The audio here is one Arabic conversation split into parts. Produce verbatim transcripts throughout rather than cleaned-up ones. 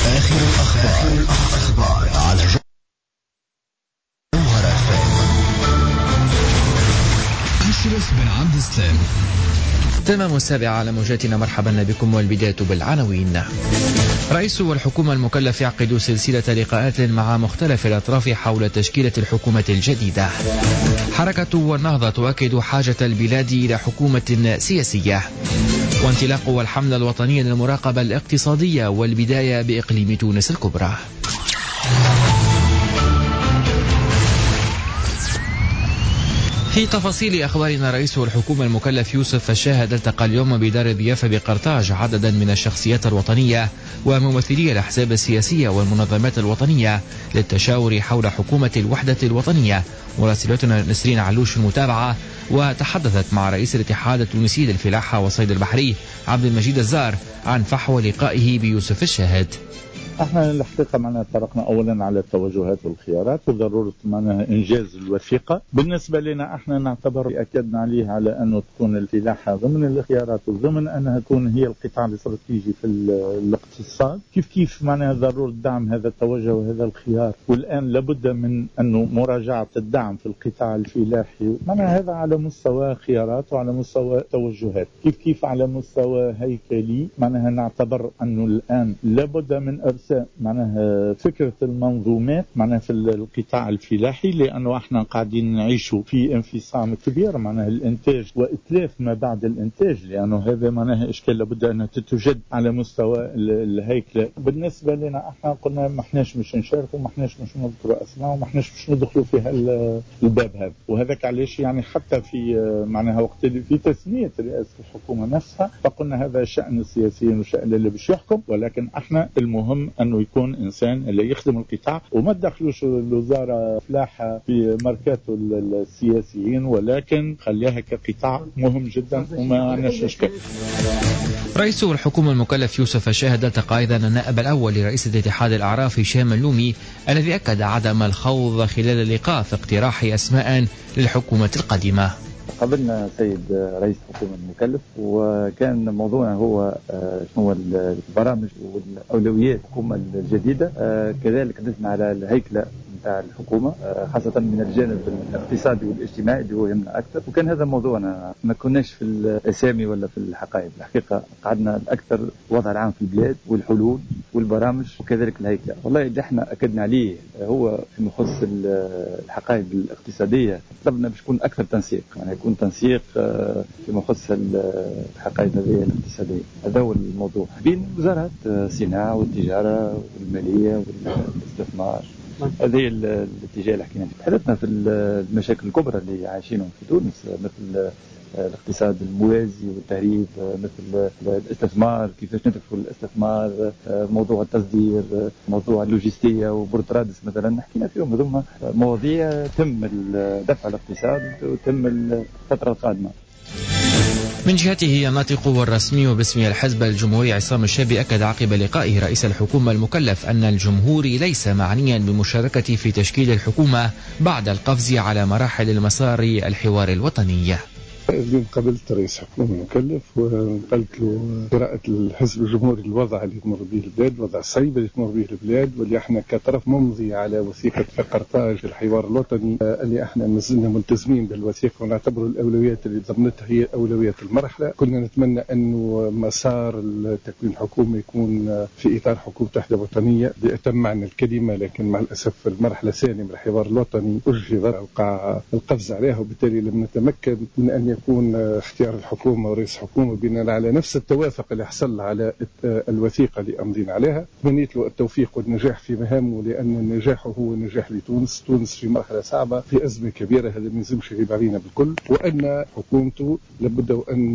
آخر الأخبار, الأخبار على جوهر اف ام. أشرف بن عبد السلام. تمام السابعة على موجاتنا، مرحبا بكم، والبداية بالعناوين. رئيس الحكومة المكلف يعقد سلسلة لقاءات مع مختلف الأطراف حول تشكيلة الحكومة الجديدة. حركة والنهضة تؤكد حاجة البلاد إلى حكومة سياسية. وانطلاق الحملة الوطنية للمراقبة الاقتصادية والبداية بإقليم تونس الكبرى. في تفاصيل أخبارنا، رئيس الحكومة المكلف يوسف الشاهد التقى اليوم بدار الضيافة بقرطاج عددا من الشخصيات الوطنية وممثلي الأحزاب السياسية والمنظمات الوطنية للتشاور حول حكومة الوحدة الوطنية. مراسلتنا نسرين علوش المتابعة، وتحدثت مع رئيس الاتحاد التونسي للفلاحة والصيد البحري عبد المجيد الزار عن فحوى لقائه بيوسف الشاهد. احنا الحقيقه معنا طرقنا اولا على التوجهات والخيارات وضروره معناها انجاز الوثيقه. بالنسبه لنا احنا نعتبر اكدنا عليه على انه تكون الفلاحه ضمن الخيارات وضمن انها تكون هي القطاع الاستراتيجي في الاقتصاد. كيف كيف معناها ضروره دعم هذا التوجه وهذا الخيار، والان لابد من انه مراجعه الدعم في القطاع الفلاحي. معناها هذا على مستوى خيارات وعلى مستوى توجهات. كيف كيف على مستوى هيكلي معناها نعتبر انه الان لابد من ارسال معناها فكرة المنظومات معناها في القطاع الفلاحي، لأنه احنا قاعدين نعيش في انفصام كبير معناها الانتاج وإتلاف ما بعد الانتاج، لأنه هذا معناها إشكال لابد أن تتجد على مستوى الهيكلة. بالنسبة لنا احنا قلنا ما احناش مش نشاركوا، ما احناش مش نذكروا أسماء، وما احناش مش ندخلوا في الباب هذا. وهذاك علاش يعني حتى في معناها وقت في تسمية رئاسة الحكومة نفسها فقلنا هذا شأن السياسيين وشأن اللي باش يحكم، ولكن احنا المهم انه يكون انسان اللي يخدم القطاع وما تدخلوش الوزاره فلاحه في ماركاتو السياسيين، ولكن خليها كقطاع مهم جدا وما عندناش اشكال. رئيس الحكومة المكلف يوسف الشاهد التقى أيضا النائب الأول لرئيس الاتحاد الأعراف هشام اللومي، الذي أكد عدم الخوض خلال اللقاء في اقتراح أسماء للحكومة القادمة. قابلنا سيد رئيس الحكومة المكلف، وكان موضوعنا هو شنو البرامج والأولويات الحكومة الجديدة. كذلك حدثنا على الهيكلة نتاع الحكومة خاصة من الجانب الاقتصادي والاجتماعي اللي هو يهمنا أكثر، وكان هذا موضوعنا. ما كناش في الأسامي ولا في الحقائب، الحقيقة قعدنا الأكثر الوضع العام في البلاد والحلول والبرامج وكذلك الهيكلة. والله اللي احنا أكدنا عليه هو فيما يخص الحقائب الاقتصادية، طلبنا باش يكون أكثر تنسيق، يعني يكون تنسيق فيما يخص الحقائب هذه الاقتصادية. هذا هو الموضوع بين وزارات الصناعة والتجارة والمالية والاستثمار. هذه الاتجاه اللي حكينا فيه. تحدثنا في المشاكل الكبرى اللي عايشينهم في تونس، مثل الاقتصاد الموازي والتهريب، مثل الاستثمار، كيفاش ندخلوا الاستثمار، موضوع التصدير، موضوع اللوجستية وبورترادس مثلا. حكينا فيهم هذوما مواضيع تم دفع الاقتصاد وتم الفترة القادمة. من جهته الناطق والرسمي باسم الحزب الجمهوري عصام الشابي أكد عقب لقائه رئيس الحكومة المكلف أن الجمهوري ليس معنيا بالمشاركة في تشكيل الحكومة بعد القفز على مراحل المسار الحوار الوطني. اليوم قابلت رئيس الحكومة المكلف وقلت له قراءة الحزب الجمهوري الوضع اللي تمر به البلاد، الوضع الصعيب اللي تمر به البلاد، واللي احنا كطرف ممضي على وثيقة في قرطاج الحوار الوطني، اللي احنا مازلنا ملتزمين بالوثيقة ونعتبر الأولويات اللي ضمنتها هي أولويات المرحلة. كنا نتمنى أنه مسار تكوين الحكومة يكون في إطار حكومة وحدة وطنية بأتم معنى الكلمة، لكن مع الأسف المرحلة الثانية من الحوار الوطني أجهضت وقع القفز عليها، وبالتالي لم نتمكن من أن يكون اختيار الحكومة ورئيس الحكومة بناء على نفس التوافق اللي حصل على الوثيقة اللي أمضينا عليها. تمنيت له التوفيق والنجاح في مهامه، لأن النجاح هو نجاح لتونس. تونس في مرحلة صعبة، في أزمة كبيرة، هذا ما يلزمش يغيب علينا بالكل، وأن حكومته لابد أن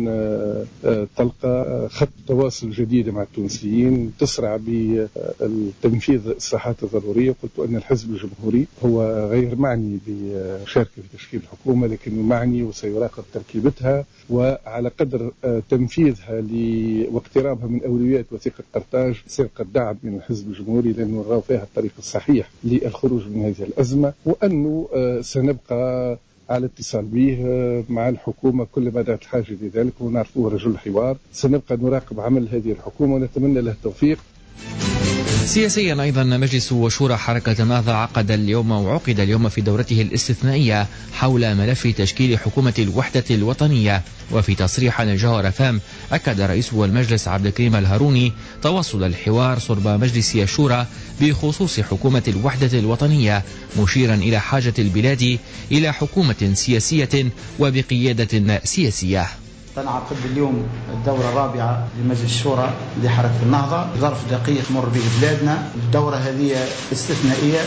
تلقى خط تواصل جديد مع التونسيين، تسرع بالتنفيذ الإصلاحات الضرورية. قلت أن الحزب الجمهوري هو غير معني بمشاركة في تشكيل الحكومة، لكنه معني وسيراقب تركيبتها وعلى قدر تنفيذها واقترابها من أولويات وثيقة قرطاج سيلقى الدعم من الحزب الجمهوري، لأنه نرى فيها الطريق الصحيح للخروج من هذه الأزمة، وأنه سنبقى على اتصال به مع الحكومة كل ما دعت الحاجة لذلك، ونعرفوه رجل حوار. سنبقى نراقب عمل هذه الحكومة ونتمنى له التوفيق. سياسيا أيضا مجلس وشورى حركة النهضة عقد اليوم وعقد اليوم في دورته الاستثنائية حول ملف تشكيل حكومة الوحدة الوطنية. وفي تصريح للجوهرة فام أكد رئيس المجلس عبد الكريم الهاروني تواصل الحوار صرب مجلس الشورى بخصوص حكومة الوحدة الوطنية، مشيرا إلى حاجة البلاد إلى حكومة سياسية وبقيادة سياسية. تنعقد اليوم الدورة الرابعة لمجلس الشورى لحركة النهضة، ظرف دقيق مر به بلادنا. الدورة هذه استثنائية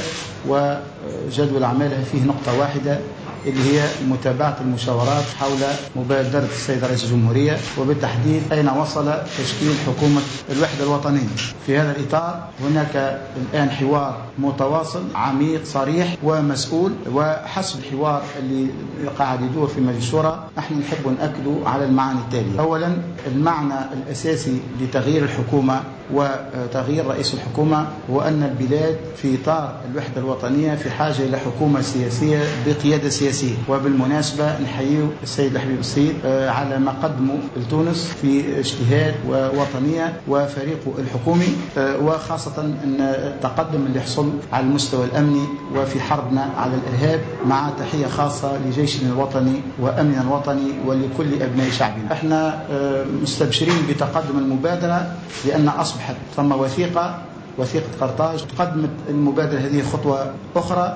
وجدول أعمالها فيه نقطة واحدة اللي هي متابعة المشاورات حول مبادرة السيد رئيس الجمهورية، وبالتحديد أين وصل تشكيل حكومة الوحدة الوطنية. في هذا الإطار هناك الآن حوار متواصل عميق صريح ومسؤول، وحسب الحوار اللي قاعد يدور في مجلس الشورى نحن نحب نأكد على المعاني التالية. أولا، المعنى الأساسي لتغيير الحكومة وتغيير رئيس الحكومة هو أن البلاد في إطار الوحدة الوطنية في حاجة إلى حكومة سياسية بقيادة سياسية. وبالمناسبة نحيي السيد الحبيب السيد على ما قدمه لتونس في اجتهاد ووطنية وفريقه الحكومي، وخاصة أن التقدم اللي حصل على المستوى الأمني وفي حربنا على الإرهاب، مع تحية خاصة لجيشنا الوطني وأمننا الوطني ولكل أبناء شعبنا. احنا مستبشرين بتقدم المبادرة لأن أصبحت ثم وثيقة وثيقة قرطاج قدمت المبادرة هذه خطوة أخرى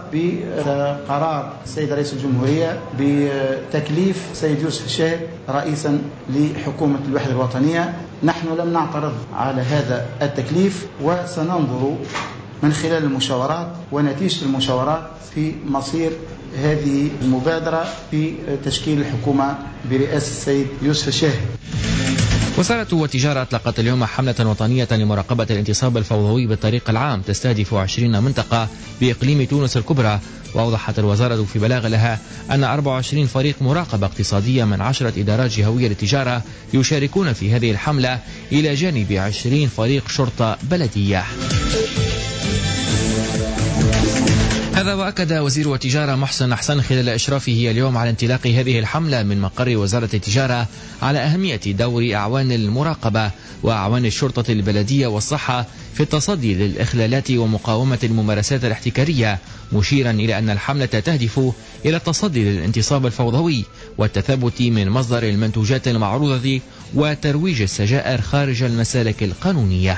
بقرار السيد رئيس الجمهورية بتكليف السيد يوسف الشاهد رئيسا لحكومة الوحدة الوطنية. نحن لم نعترض على هذا التكليف، وسننظر من خلال المشاورات ونتيجة المشاورات في مصير هذه المبادرة في تشكيل الحكومة برئاسة السيد يوسف الشاهد. وزارة التجارة أطلقت اليوم حملة وطنية لمراقبة الانتصاب الفوضوي بالطريق العام تستهدف عشرين منطقة بإقليم تونس الكبرى. وأوضحت الوزارة في بلاغ لها أن أربعة وعشرين فريق مراقبة اقتصادية من عشرة إدارات جهوية للتجارة يشاركون في هذه الحملة إلى جانب عشرين فريق شرطة بلدية. هذا وأكد وزير التجارة محسن أحسن خلال إشرافه اليوم على انطلاق هذه الحملة من مقر وزارة التجارة على أهمية دور أعوان المراقبة وأعوان الشرطة البلدية والصحة في التصدي للإخلالات ومقاومة الممارسات الاحتكارية، مشيرا إلى أن الحملة تهدف إلى التصدي للانتصاب الفوضوي والتثبت من مصدر المنتوجات المعروضة وترويج السجائر خارج المسالك القانونية.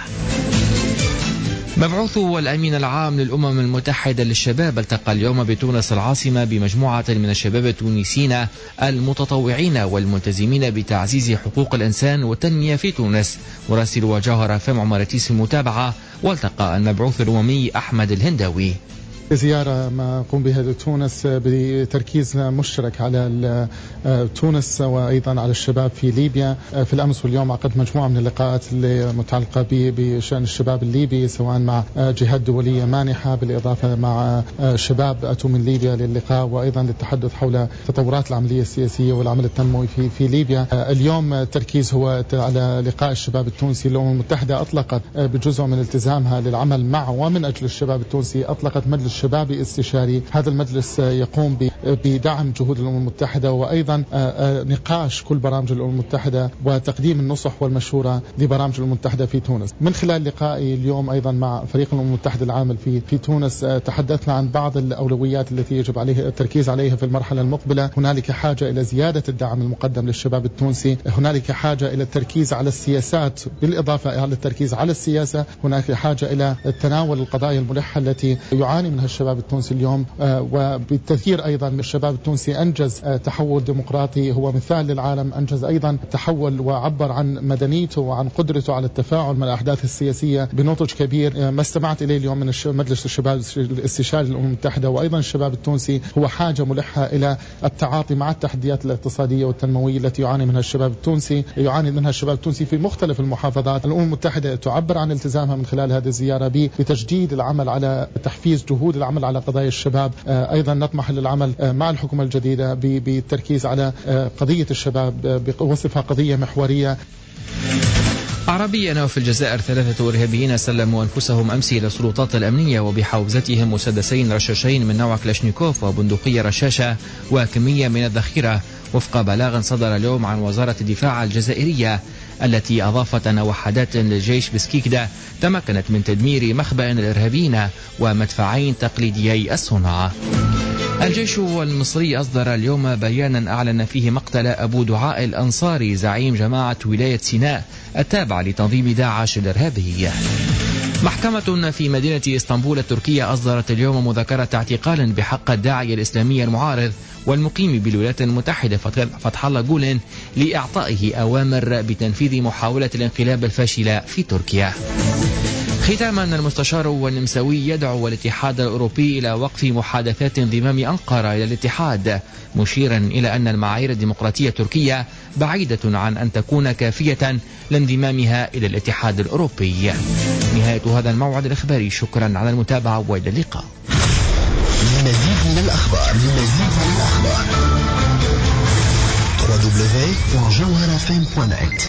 مبعوث والأمين العام للأمم المتحدة للشباب التقى اليوم بتونس العاصمة بمجموعة من الشباب التونسيين المتطوعين والملتزمين بتعزيز حقوق الإنسان والتنمية في تونس. مراسل وجوهرة فم عمارتيس المتابعة، والتقى المبعوث الأممي أحمد الهنداوي. زيارة ما قم بها لتونس بتركيز مشترك على تونس وأيضا على الشباب في ليبيا. في الأمس واليوم عقد مجموعة من اللقاءات المتعلقة بشأن الشباب الليبي، سواء مع جهات دولية مانحة بالإضافة مع شباب أتوا من ليبيا للقاء، وأيضا للتحدث حول تطورات العملية السياسية والعمل التنموي في في ليبيا. اليوم التركيز هو على لقاء الشباب التونسي. الأمم المتحدة أطلقت بجزء من التزامها للعمل مع ومن أجل الشباب التونسي أطلقت مجلس شبابي استشاري. هذا المجلس يقوم بدعم جهود الأمم المتحدة وأيضا نقاش كل برامج الأمم المتحدة وتقديم النصح والمشورة لبرامج الأمم المتحدة في تونس. من خلال لقائي اليوم أيضا مع فريق الأمم المتحدة العامل في في تونس تحدثنا عن بعض الأولويات التي يجب عليه التركيز عليها في المرحلة المقبلة. هنالك حاجة إلى زيادة الدعم المقدم للشباب التونسي، هنالك حاجة إلى التركيز على السياسات بالإضافة إلى التركيز على السياسة، هناك حاجة إلى تناول القضايا الملحة التي يعاني منها الشباب التونسي اليوم، وبالتذكير أيضا الشباب التونسي أنجز تحول ديمقراطي هو مثال للعالم، أنجز أيضا تحول وعبر عن مدنيته وعن قدرته على التفاعل مع الأحداث السياسية بنضج كبير. ما استمعت إليه اليوم من مجلس الشباب الاستشاري للأمم المتحدة وأيضا الشباب التونسي هو حاجة ملحة إلى التعاطي مع التحديات الاقتصادية والتنموية التي يعاني منها الشباب التونسي يعاني منها الشباب التونسي في مختلف المحافظات. الأمم المتحدة تعبر عن التزامها من خلال هذه الزيارة بتجديد العمل على تحفيز جهود العمل على قضايا الشباب. أيضا نطمح للعمل مع الحكومة الجديدة بالتركيز على قضية الشباب بوصفها قضية محورية. عربيا. وفي الجزائر ثلاثة إرهابيين سلموا أنفسهم أمس إلى السلطات الأمنية وبحوزتهم مسدسين رشاشين من نوع كلاشنيكوف وبندقية رشاشة وكمية من الذخيرة، وفق بلاغ صدر اليوم عن وزارة الدفاع الجزائرية. التي أضافت أن وحدات للجيش بسكيكدا تمكنت من تدمير مخبأ الإرهابيين ومدفعين تقليديي الصنع. الجيش المصري أصدر اليوم بيانا أعلن فيه مقتل أبو دعاء الأنصاري زعيم جماعة ولاية سيناء التابعة لتنظيم داعش الإرهابي. محكمة في مدينة اسطنبول التركية أصدرت اليوم مذكرة اعتقال بحق الداعية الإسلامي المعارض والمقيم بالولايات المتحدة فتح الله جولين لإعطائه أوامر بتنفيذ محاولة الانقلاب الفاشلة في تركيا. ختاما، المستشار والنمساوي يدعو الاتحاد الأوروبي إلى وقف محادثات انضمام أنقرة إلى الاتحاد، مشيرا إلى أن المعايير الديمقراطية التركية بعيدة عن أن تكون كافية لانضمامها إلى الاتحاد الأوروبي. نهاية هذا الموعد الإخباري، شكرا على المتابعة وإلى اللقاء. لمزيد من الأخبار لمزيد من الأخبار دبليو دبليو دبليو دوت جوهر اف ام دوت نت